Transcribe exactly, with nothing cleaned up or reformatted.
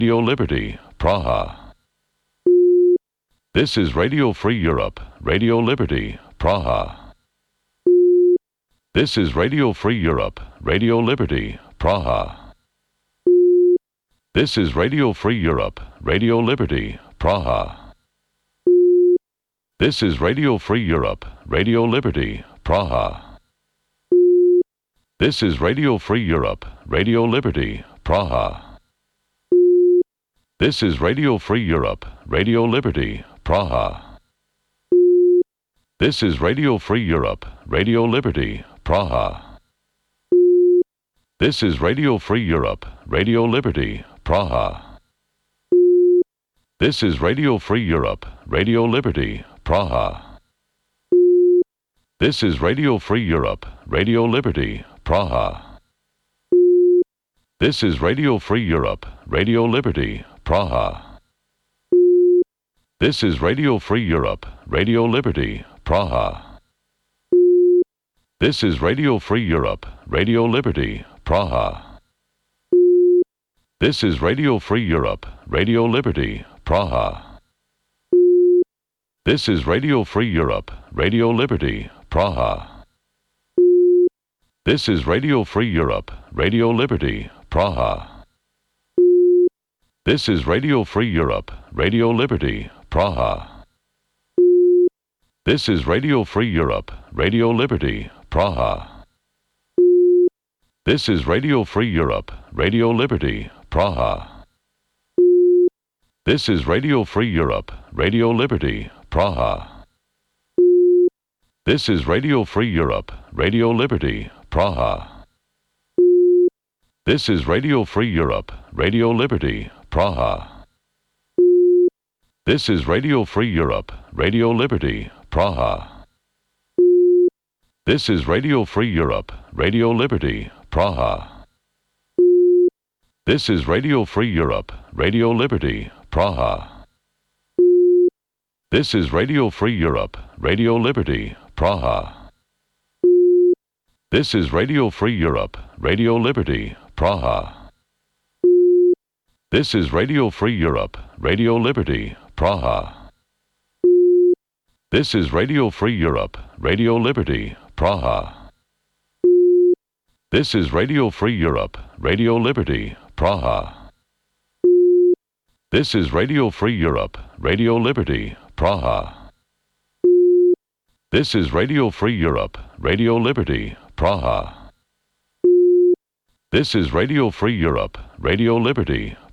Radio Liberty, Praha. This is Radio Free Europe, Radio Liberty, Praha. This is Radio Free Europe, Radio Liberty, Praha. This is Radio Free Europe, Radio Liberty, Praha. This is Radio Free Europe, Radio Liberty, Praha. This is Radio Free Europe, Radio Liberty, Praha. This is Radio Free Europe, Radio Liberty, Praha. This is Radio Free Europe, Radio Liberty, Praha. This is Radio Free Europe, Radio Liberty, Praha. This is Radio Free Europe, Radio Liberty, Praha. This is Radio Free Europe, Radio Liberty, Praha. This is Radio Free Europe, Radio Liberty, Praha. This is Radio Free Europe, Radio Liberty, Praha. This is Radio Free Europe, Radio Liberty, Praha. This is Radio Free Europe, Radio Liberty, Praha. This is Radio Free Europe, Radio Liberty, Praha. This is Radio Free Europe, Radio Liberty, Praha. This is Radio Free Europe, Radio Liberty, Praha. This is Radio Free Europe, Radio Liberty, Praha. This is Radio Free Europe, Radio Liberty, Praha. This is Radio Free Europe, Radio Liberty, Praha. This is Radio Free Europe, Radio Liberty, Praha. This is Radio Free Europe, Radio Liberty, Praha. This is Radio Free Europe, Radio Liberty, Praha. This is Radio Free Europe, Radio Liberty, Praha. This is Radio Free Europe, Radio Liberty, Praha. This is Radio Free Europe, Radio Liberty, Praha. This is Radio Free Europe, Radio Liberty, Praha. This is Radio Free Europe, Radio Liberty, Praha. This is Radio Free Europe, Radio Liberty, Praha. This is Radio Free Europe, Radio Liberty, Praha. This is Radio Free Europe, Radio Liberty, Praha. This is Radio Free Europe, Radio Liberty, Praha. This is Radio Free Europe, Radio Liberty,